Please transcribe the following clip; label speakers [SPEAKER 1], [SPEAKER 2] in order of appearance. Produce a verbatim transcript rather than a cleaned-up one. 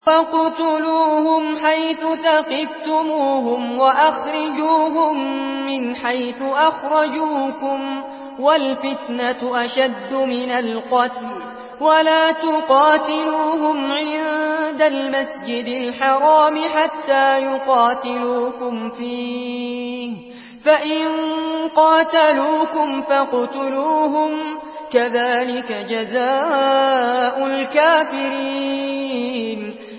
[SPEAKER 1] فاقتلوهم حيث ثقفتموهم وأخرجوهم من حيث أخرجوكم والفتنة أشد من القتل ولا تقاتلوهم عند المسجد الحرام حتى يقاتلوكم فيه فإن قاتلوكم فاقتلوهم كذلك جزاء الكافرين